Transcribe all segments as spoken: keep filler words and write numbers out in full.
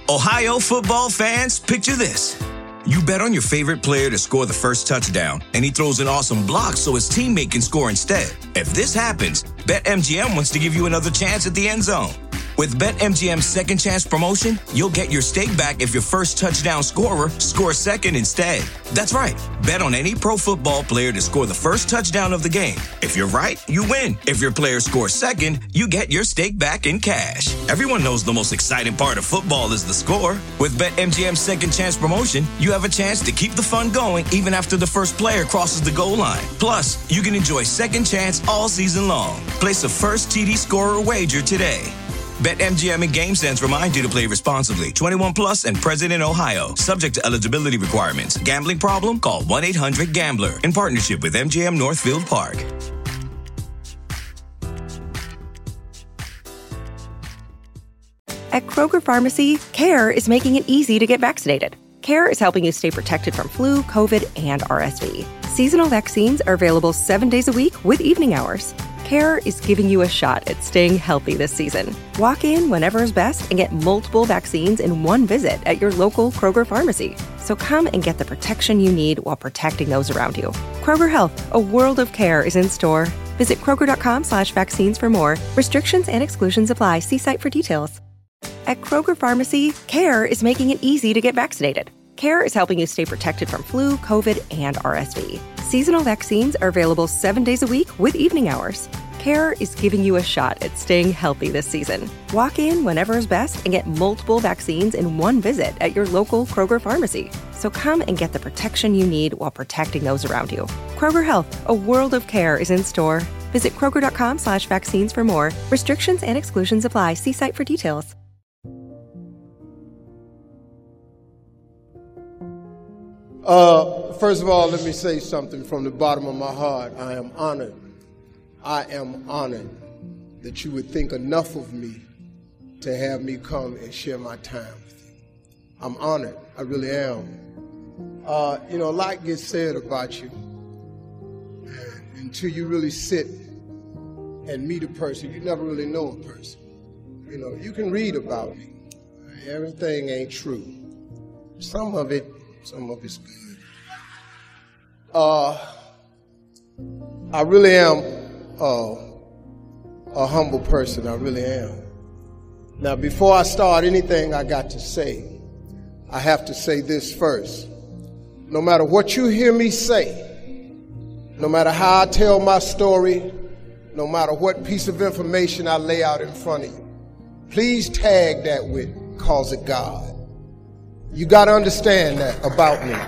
Ohio football fans, picture this. You bet on your favorite player to score the first touchdown, and he throws an awesome block so his teammate can score instead. If this happens, BetMGM wants to give you another chance at the end zone. With BetMGM's second chance promotion, you'll get your stake back if your first touchdown scorer scores second instead. That's right. Bet on any pro football player to score the first touchdown of the game. If you're right, you win. If your player scores second, you get your stake back in cash. Everyone knows the most exciting part of football is the score. With BetMGM's second chance promotion, you have a chance to keep the fun going even after the first player crosses the goal line. Plus, you can enjoy second chance all season long. Place a first T D scorer wager today. BetMGM and GameSense remind you to play responsibly. twenty-one plus and present in Ohio. Subject to eligibility requirements. Gambling problem? Call one eight hundred gambler. In partnership with M G M Northfield Park. At Kroger Pharmacy, CARE is making it easy to get vaccinated. CARE is helping you stay protected from flu, COVID, and R S V. Seasonal vaccines are available seven days a week with evening hours. CARE is giving you a shot at staying healthy this season. Walk in whenever is best and get multiple vaccines in one visit at your local Kroger pharmacy. So come and get the protection you need while protecting those around you. Kroger Health, a world of care is in store. Visit Kroger.com slash vaccines for more. Restrictions and exclusions apply. See site for details. At Kroger Pharmacy, CARE is making it easy to get vaccinated. CARE is helping you stay protected from flu, COVID, and R S V. Seasonal vaccines are available seven days a week with evening hours. CARE is giving you a shot at staying healthy this season. Walk in whenever is best and get multiple vaccines in one visit at your local Kroger pharmacy. So come and get the protection you need while protecting those around you. Kroger Health, a world of care is in store. Visit Kroger.com slash vaccines for more. Restrictions and exclusions apply. See site for details. Uh, first of all, let me say something from the bottom of my heart. I am honored. I am honored that you would think enough of me to have me come and share my time with you. I'm honored. I really am. Uh, you know, a lot gets said about you. And until you really sit and meet a person, you never really know a person. You know, you can read about me. Everything ain't true. Some of it, some of it's good. Uh, I really am uh, a humble person. I really am. Now, before I start anything I got to say, I have to say this first. No matter what you hear me say, no matter how I tell my story, no matter what piece of information I lay out in front of you, please tag that with "cause of God." You got to understand that about me.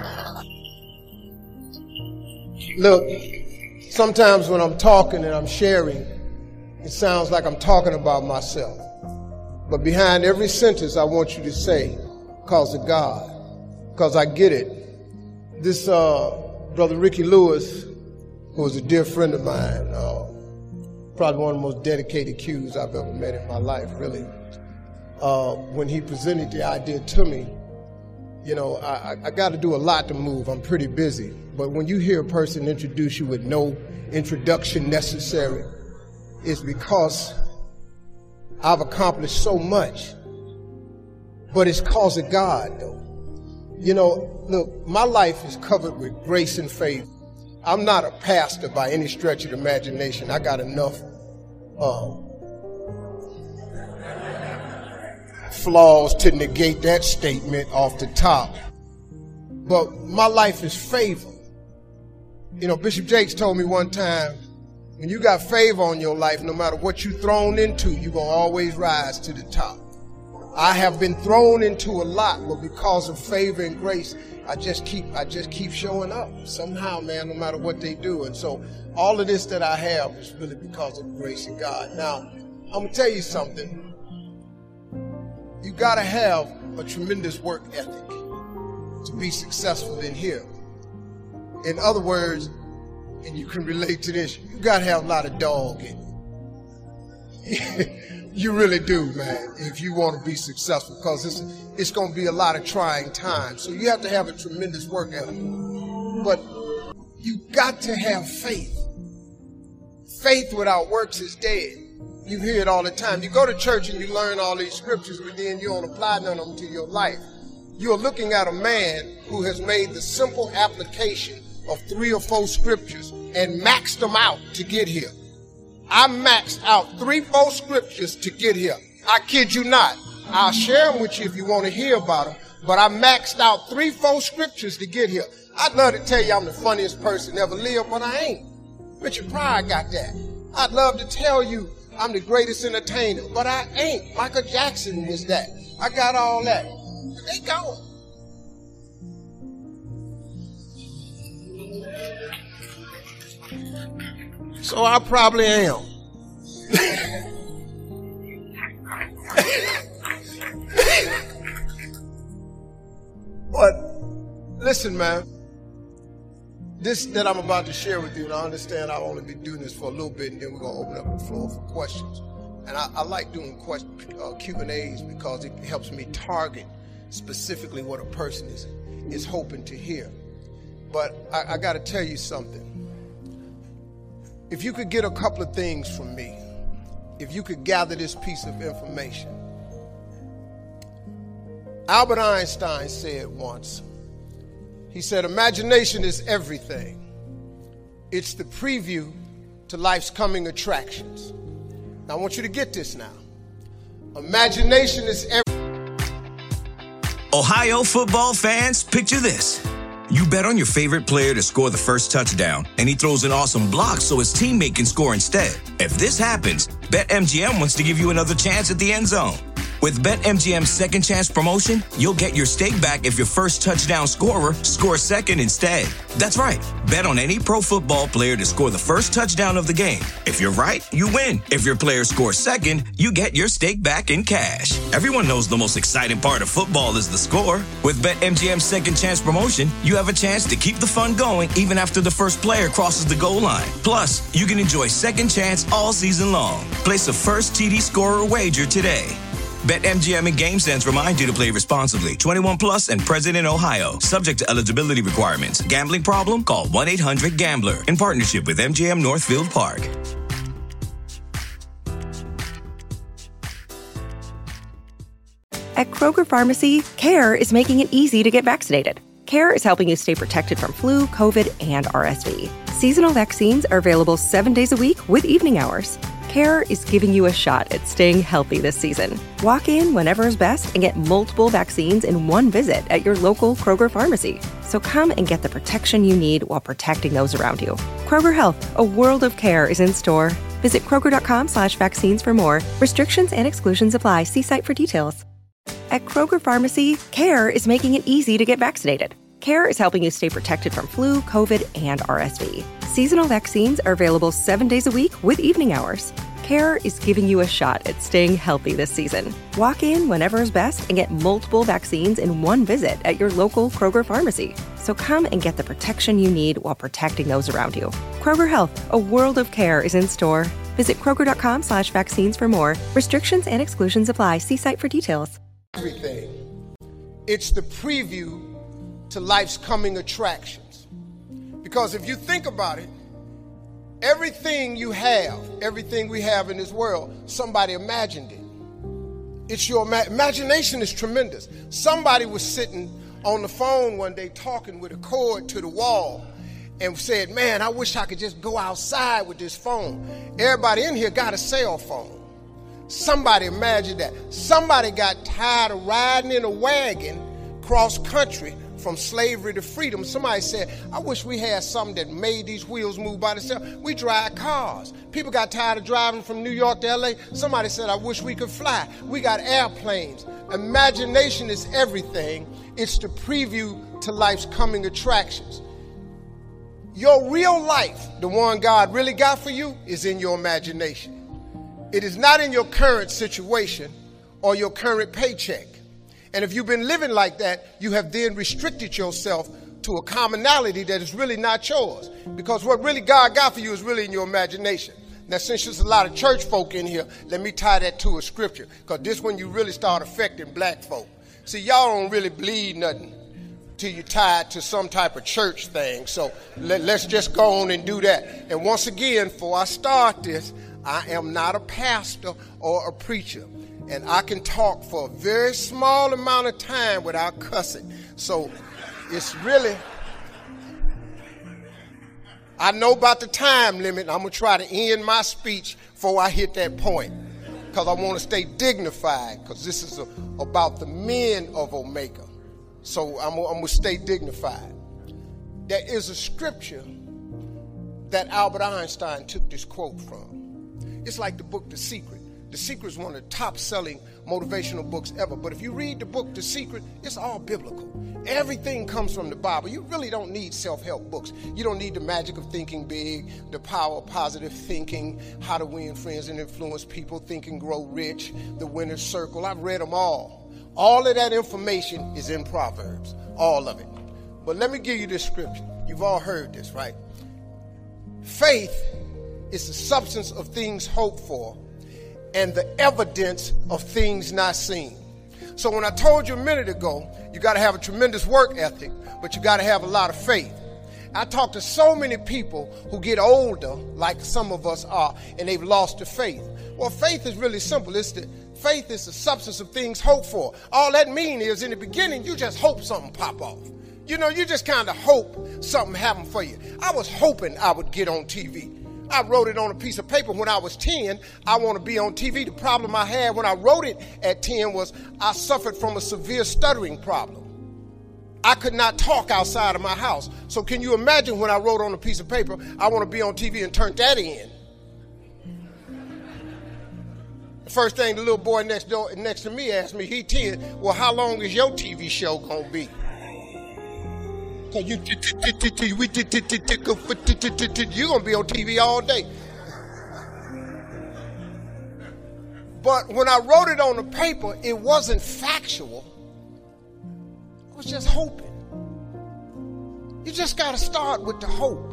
Look, sometimes when I'm talking and I'm sharing, it sounds like I'm talking about myself. But behind every sentence, I want you to say, "cause of God," because I get it. This uh, brother Ricky Lewis, who was a dear friend of mine, uh, probably one of the most dedicated Qs I've ever met in my life, really. Uh, when he presented the idea to me, you know, I, I got to do a lot to move. I'm pretty busy. But when you hear a person introduce you with no introduction necessary, it's because I've accomplished so much. But it's cause of God, though. You know, look, my life is covered with grace and favor. I'm not a pastor by any stretch of the imagination. I got enough uh, flaws to negate that statement off the top. But my life is favor. You know, Bishop Jakes told me one time, when you got favor on your life, no matter what you're thrown into, you're going to always rise to the top. I have been thrown into a lot, but because of favor and grace, I just keep I just keep showing up somehow, man, no matter what they do. And so all of this that I have is really because of the grace of God. Now, I'm going to tell you something. You got to have a tremendous work ethic to be successful in here. In other words, and you can relate to this, you got to have a lot of dog in you. You really do, man, if you want to be successful, because it's, it's going to be a lot of trying times. So you have to have a tremendous work ethic. But you got to have faith. Faith without works is dead. You hear it all the time. You go to church and you learn all these scriptures, but then you don't apply none of them to your life. You're looking at a man who has made the simple application of three or four scriptures and maxed them out to get here. I maxed out three, four scriptures to get here. I kid you not. I'll share them with you if you want to hear about them. But I maxed out three, four scriptures to get here. I'd love to tell you I'm the funniest person ever lived, but I ain't. Richard Pryor got that. I'd love to tell you I'm the greatest entertainer, but I ain't. Michael Jackson was that. I got all that. But they going. So I probably am. But listen, man, this that I'm about to share with you, and I understand I'll only be doing this for a little bit, and then we're going to open up the floor for questions. And I, I like doing question, uh, Q and A's because it helps me target specifically what a person is, is hoping to hear. But I, I got to tell you something. If you could get a couple of things from me, if you could gather this piece of information. Albert Einstein said once, he said, imagination is everything. It's the preview to life's coming attractions. Now I want you to get this now. Imagination is everything. Ohio football fans, picture this. You bet on your favorite player to score the first touchdown, and he throws an awesome block so his teammate can score instead. If this happens, BetMGM wants to give you another chance at the end zone. With BetMGM's second chance promotion, you'll get your stake back if your first touchdown scorer scores second instead. That's right. Bet on any pro football player to score the first touchdown of the game. If you're right, you win. If your player scores second, you get your stake back in cash. Everyone knows the most exciting part of football is the score. With BetMGM's second chance promotion, you have a chance to keep the fun going even after the first player crosses the goal line. Plus, you can enjoy second chance all season long. Place a first T D scorer wager today. BetMGM and GameSense remind you to play responsibly. twenty-one plus and present in Ohio. Subject to eligibility requirements. Gambling problem? Call one eight hundred gambler. In partnership with M G M Northfield Park. At Kroger Pharmacy, CARE is making it easy to get vaccinated. CARE is helping you stay protected from flu, COVID, and R S V. Seasonal vaccines are available seven days a week with evening hours. CARE is giving you a shot at staying healthy this season. Walk in whenever is best and get multiple vaccines in one visit at your local Kroger pharmacy. So come and get the protection you need while protecting those around you. Kroger Health, a world of care, is in store. Visit Kroger.com slash vaccines for more. Restrictions and exclusions apply. See site for details. At Kroger Pharmacy, CARE is making it easy to get vaccinated. CARE is helping you stay protected from flu, COVID, and R S V. Seasonal vaccines are available seven days a week with evening hours. CARE is giving you a shot at staying healthy this season. Walk in whenever is best and get multiple vaccines in one visit at your local Kroger pharmacy. So come and get the protection you need while protecting those around you. Kroger Health, a world of care, is in store. Visit Kroger.com slash vaccines for more. Restrictions and exclusions apply. See site for details. Everything. It's the preview to life's coming attractions. Because if you think about it, everything you have, everything we have in this world, somebody imagined it. It's your ima- imagination is tremendous. Somebody was sitting on the phone one day talking with a cord to the wall and said, man, I wish I could just go outside with this phone. Everybody in here got a cell phone. Somebody imagined that. Somebody got tired of riding in a wagon cross country from slavery to freedom. Somebody said, I wish we had something that made these wheels move by themselves. We drive cars. People got tired of driving from New York to L A. Somebody said, I wish we could fly. We got airplanes. Imagination is everything. It's the preview to life's coming attractions. Your real life, the one God really got for you, is in your imagination. It is not in your current situation or your current paycheck. And if you've been living like that, you have then restricted yourself to a commonality that is really not yours. Because what really God got for you is really in your imagination. Now, since there's a lot of church folk in here, let me tie that to a scripture. Because this one you really start affecting black folk. See, y'all don't really believe nothing till you tie it to some type of church thing. So let, let's just go on and do that. And once again, before I start this, I am not a pastor or a preacher. And I can talk for a very small amount of time without cussing. So it's really, I know about the time limit. I'm going to try to end my speech before I hit that point, because I want to stay dignified, because this is a, about the men of Omega. So I'm, I'm going to stay dignified. There is a scripture that Albert Einstein took this quote from. It's like the book The Secret. The Secret is one of the top-selling motivational books ever. But if you read the book The Secret, it's all biblical. Everything comes from the Bible. You really don't need self-help books. You don't need The Magic of Thinking Big, The Power of Positive Thinking, How to Win Friends and Influence People, Think and Grow Rich, The Winner's Circle. I've read them all. All of that information is in Proverbs, all of it. But let me give you this scripture. You've all heard this, right? Faith is the substance of things hoped for and the evidence of things not seen. So when I told you a minute ago, you got to have a tremendous work ethic, but you got to have a lot of faith. I talk to so many people who get older, like some of us are, and they've lost their faith. Well, faith is really simple. It's the faith is the substance of things hoped for. All that means is in the beginning, you just hope something pop off. You know, you just kind of hope something happen for you. I was hoping I would get on T V. I wrote it on a piece of paper when I was ten. I want to be on T V. The problem I had when I wrote it at ten was I suffered from a severe stuttering problem. I could not talk outside of my house. So can you imagine when I wrote on a piece of paper, I want to be on T V, and turned that in? The first thing the little boy next door next to me asked me, he ten, well, how long is your T V show going to be? Cause you, you're gonna be on T V all day. But when I wrote it on the paper, it wasn't factual. I was just hoping. You just gotta start with the hope.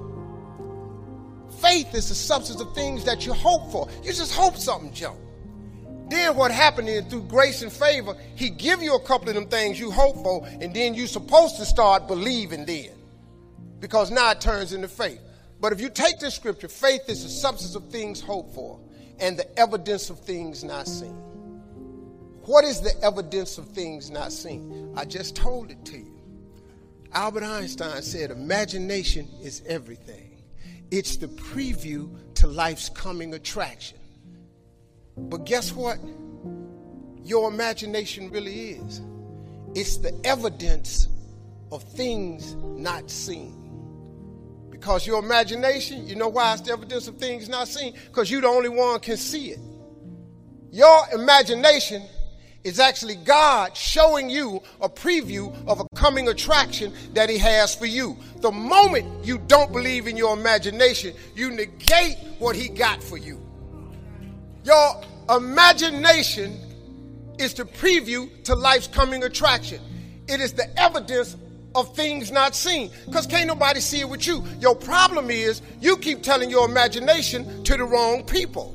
Faith is the substance of things that you hope for. You just hope something jump. Then what happened is, through grace and favor, he give you a couple of them things you hope for, and then you're supposed to start believing then, because now it turns into faith. But if you take this scripture, faith is the substance of things hoped for and the evidence of things not seen. What is the evidence of things not seen? I just told it to you. Albert Einstein said, imagination is everything. It's the preview to life's coming attraction. But guess what? Your imagination really is. It's the evidence of things not seen. Because your imagination, you know why it's the evidence of things not seen? Because you're the only one can see it. Your imagination is actually God showing you a preview of a coming attraction that he has for you. The moment you don't believe in your imagination, you negate what he got for you. Your imagination is the preview to life's coming attraction. It is the evidence of things not seen, because can't nobody see it with you. Your problem is you keep telling your imagination to the wrong people.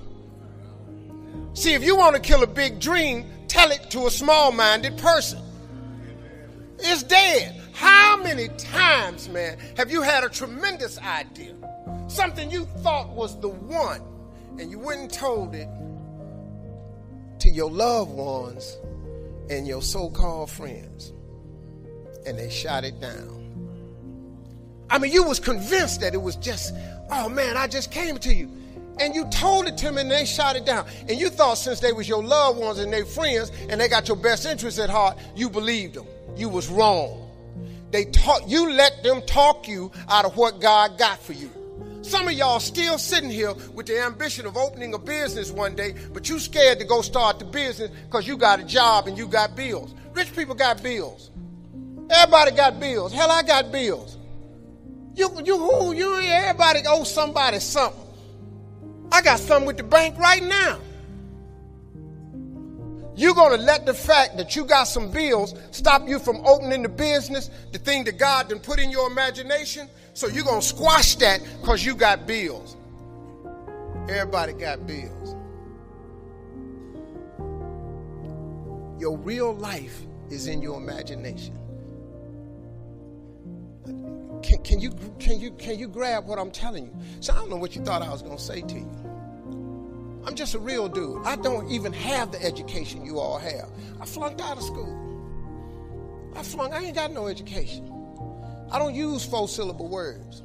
See, if you want to kill a big dream, tell it to a small-minded person. It's dead. How many times, man, have you had a tremendous idea, something you thought was the one, and you went and told it to your loved ones and your so-called friends, and they shot it down? I mean, you was convinced that it was just, oh man, I just came to you. And you told it to them and they shot it down. And you thought since they was your loved ones and their friends and they got your best interests at heart, you believed them. You was wrong. They taught, you let them talk you out of what God got for you. Some of y'all still sitting here with the ambition of opening a business one day, but you scared to go start the business because you got a job and you got bills. Rich people got bills. Everybody got bills. Hell, I got bills. You, you, who, you, everybody owe somebody something. I got something with the bank right now. You're going to let the fact that you got some bills stop you from opening the business, the thing that God done put in your imagination? So you're going to squash that because you got bills. Everybody got bills. Your real life is in your imagination. Can, can you can you can you grab what I'm telling you? So I don't know what you thought I was going to say to you. I'm just a real dude. I don't even have the education you all have. I flunked out of school. I flunked, I ain't got no education. I don't use four-syllable words.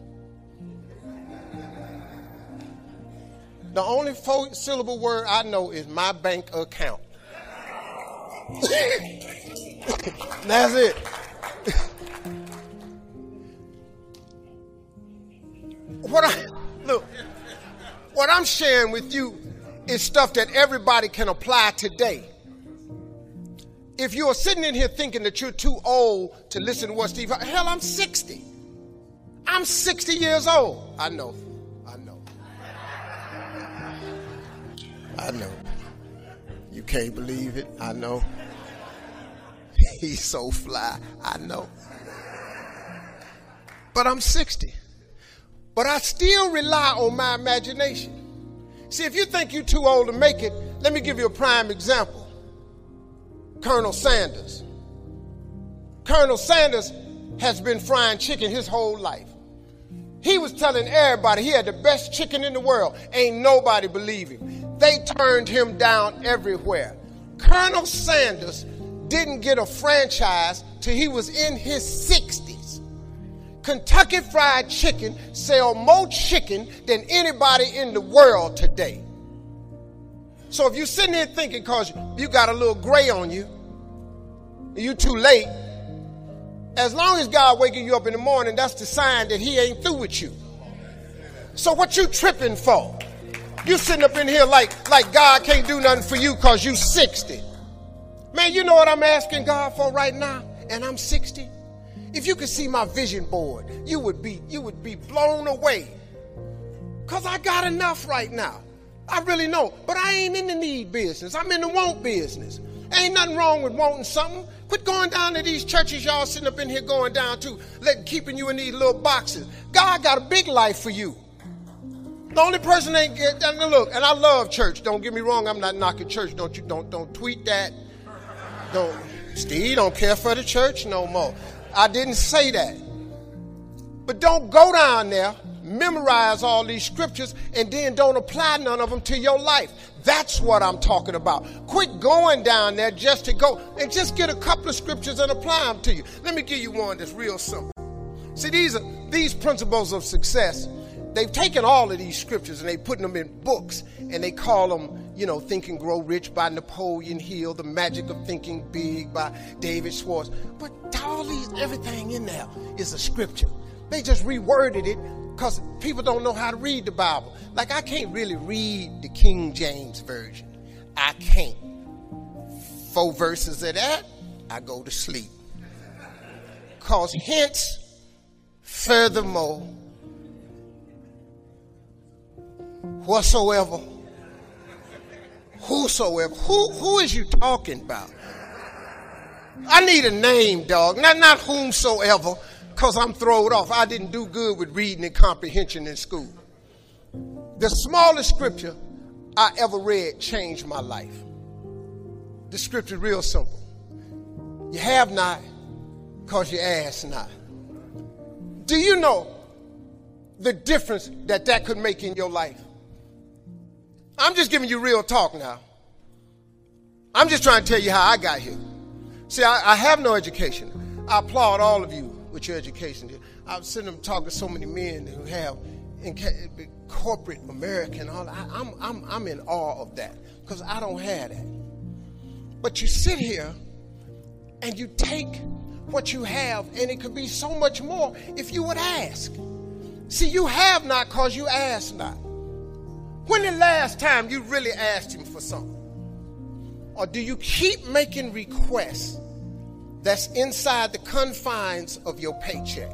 The only four-syllable word I know is my bank account. That's it. What I, look, what I'm sharing with you is stuff that everybody can apply today. If you are sitting in here thinking that you're too old to listen to what Steve, hell, I'm sixty. I'm sixty years old. I know, I know. I know. You can't believe it. I know. He's so fly. I know. But I'm sixty. But I still rely on my imagination. See, if you think you're too old to make it, let me give you a prime example. Colonel Sanders. Colonel Sanders has been frying chicken his whole life. He was telling everybody he had the best chicken in the world. Ain't nobody believe him. They turned him down everywhere. Colonel Sanders didn't get a franchise till he was in his sixties. Kentucky Fried Chicken sell more chicken than anybody in the world today. So if you're sitting here thinking because you got a little gray on you, you too late, as long as God waking you up in the morning, that's the sign that he ain't through with you. So what you tripping for? You sitting up in here like, like God can't do nothing for you because you sixty. Man, you know what I'm asking God for right now? And I'm sixty. If you could see my vision board, you would be, you would be blown away. Because I got enough right now. I really know. But I ain't in the need business. I'm in the want business. Ain't nothing wrong with wanting something. Quit going down to these churches y'all sitting up in here going down to, letting keeping you in these little boxes. God got a big life for you. The only person ain't get, and look, and I love church. Don't get me wrong, I'm not knocking church. Don't you don't don't tweet that. Don't Steve don't care for the church no more. I didn't say that. But don't go down there, memorize all these scriptures, and then don't apply none of them to your life. That's what I'm talking about. Quit going down there just to go and just get a couple of scriptures and apply them to you. Let me give you one that's real simple. See, these are these principles of success. They've taken all of these scriptures and they putting them in books and they call them, you know, Think and Grow Rich by Napoleon Hill, The Magic of Thinking Big by David Schwartz. But all these, everything in there is a scripture. They just reworded it because people don't know how to read the Bible. Like I can't really read the King James Version. I can't. Four verses of that, I go to sleep. Because hence, furthermore, whatsoever, whosoever, who, who is you talking about? I need a name, dog, not, not whomsoever, because I'm thrown off. I didn't do good with reading and comprehension in school. The smallest scripture I ever read changed my life. The scripture is real simple. You have not because you ask not. Do you know the difference that that could make in your life? I'm just giving you real talk now. I'm just trying to tell you how I got here. See, I, I have no education. I applaud all of you with your education. I've seen them talk to so many men who have in corporate America and all that. I, I'm, I'm, I'm in awe of that because I don't have that. But you sit here and you take what you have, and it could be so much more if you would ask. See, you have not because you ask not. When the last time you really asked him for something? Or do you keep making requests that's inside the confines of your paycheck?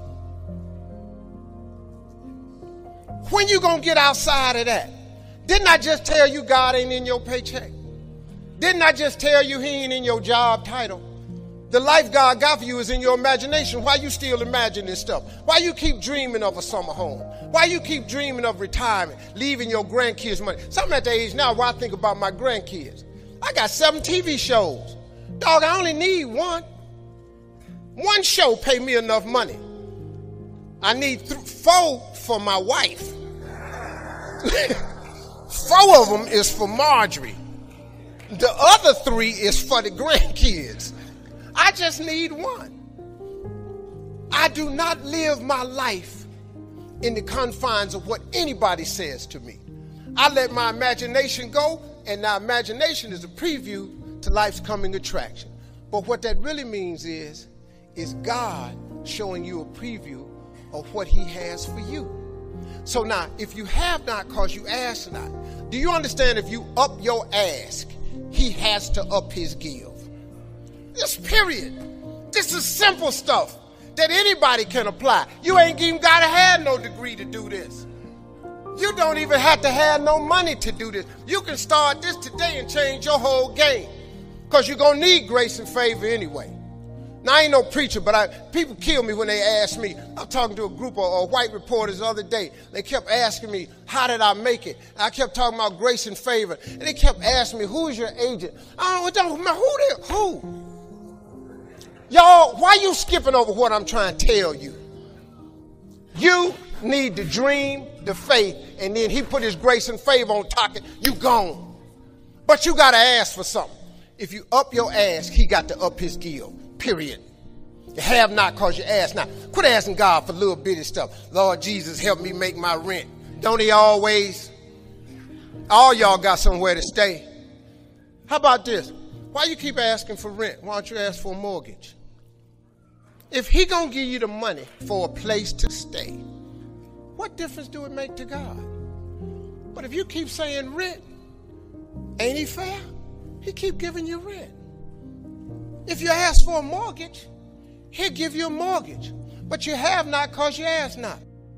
When you gonna get outside of that? Didn't I just tell you God ain't in your paycheck? Didn't I just tell you he ain't in your job title? The life God got for you is in your imagination. Why you still imagining stuff? Why you keep dreaming of a summer home? Why you keep dreaming of retirement, leaving your grandkids money? So I'm at the age now where I think about my grandkids. I got seven T V shows. Dog, I only need one. One show pay me enough money. I need th- four for my wife. Four of them is for Marjorie. The other three is for the grandkids. I just need one. I do not live my life in the confines of what anybody says to me. I let my imagination go, and now imagination is a preview to life's coming attraction. But what that really means is, is God showing you a preview of what he has for you. So now, if you have not because you ask not, do you understand if you up your ask, he has to up his give? This period. This is simple stuff that anybody can apply. You ain't even got to have no degree to do this. You don't even have to have no money to do this. You can start this today and change your whole game, because you're going to need grace and favor anyway. Now, I ain't no preacher, but I, people kill me when they ask me. I'm talking to a group of uh, white reporters the other day. They kept asking me, how did I make it? And I kept talking about grace and favor. And they kept asking me, who is your agent? I don't know, who they, who? Y'all, why you skipping over what I'm trying to tell you? You need the dream, the faith, and then he put his grace and favor on top of it. You gone. But you got to ask for something. If you up your ask, he got to up his give. Period. You have not because you ask not. Quit asking God for little bitty stuff. Lord Jesus, help me make my rent. Don't he always? All y'all got somewhere to stay. How about this? Why you keep asking for rent? Why don't you ask for a mortgage? If he gonna give you the money for a place to stay, what difference do it make to God? But if you keep saying rent, ain't he fair? He keep giving you rent. If you ask for a mortgage, he'll give you a mortgage. But you have not because you ask not.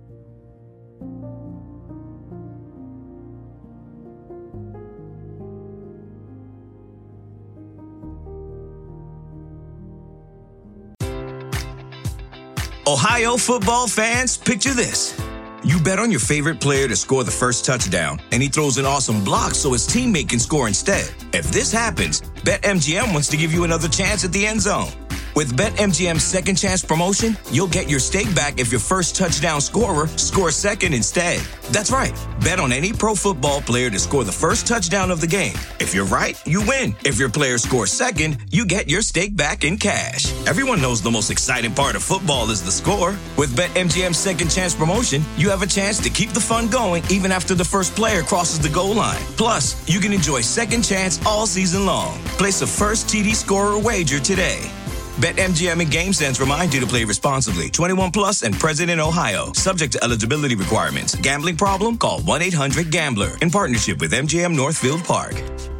Ohio football fans, picture this. You bet on your favorite player to score the first touchdown, and he throws an awesome block so his teammate can score instead. If this happens, BetMGM wants to give you another chance at the end zone. With BetMGM's second chance promotion, you'll get your stake back if your first touchdown scorer scores second instead. That's right. Bet on any pro football player to score the first touchdown of the game. If you're right, you win. If your player scores second, you get your stake back in cash. Everyone knows the most exciting part of football is the score. With BetMGM's second chance promotion, you have a chance to keep the fun going even after the first player crosses the goal line. Plus, you can enjoy second chance all season long. Place a first T D scorer wager today. BetMGM and GameSense remind you to play responsibly. twenty-one plus and present in Ohio. Subject to eligibility requirements. Gambling problem? Call one eight hundred gambler. In partnership with M G M Northfield Park.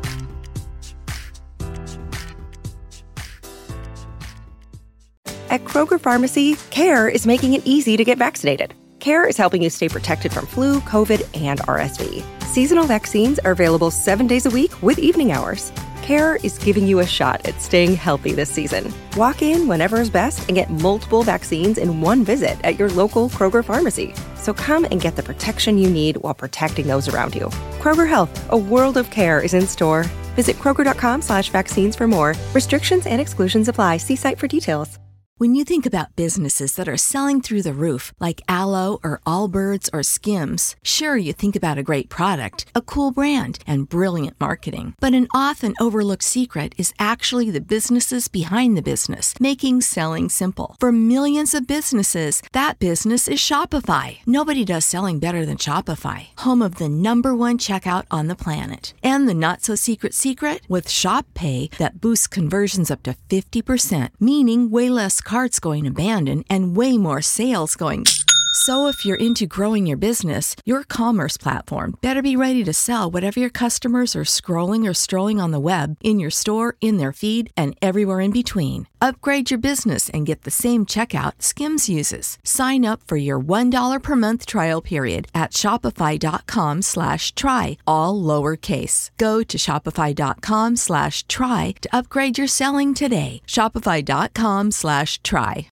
At Kroger Pharmacy, CARE is making it easy to get vaccinated. CARE is helping you stay protected from flu, COVID, and R S V. Seasonal vaccines are available seven days a week with evening hours. CARE is giving you a shot at staying healthy this season. Walk in whenever is best and get multiple vaccines in one visit at your local Kroger pharmacy. So come and get the protection you need while protecting those around you. Kroger Health, a world of care is in store. Visit Kroger.com slash vaccines for more. Restrictions and exclusions apply. See site for details. When you think about businesses that are selling through the roof, like Aloe or Allbirds or Skims, sure, you think about a great product, a cool brand, and brilliant marketing. But an often overlooked secret is actually the businesses behind the business, making selling simple. For millions of businesses, that business is Shopify. Nobody does selling better than Shopify, home of the number one checkout on the planet. And the not-so-secret secret? With Shop Pay, that boosts conversions up to fifty percent, meaning way less carts going abandoned and way more sales going. So if you're into growing your business, your commerce platform better be ready to sell whatever your customers are scrolling or strolling on the web, in your store, in their feed, and everywhere in between. Upgrade your business and get the same checkout Skims uses. Sign up for your one dollar per month trial period at shopify.com slash try, all lowercase. Go to shopify.com slash try to upgrade your selling today. Shopify.com slash try.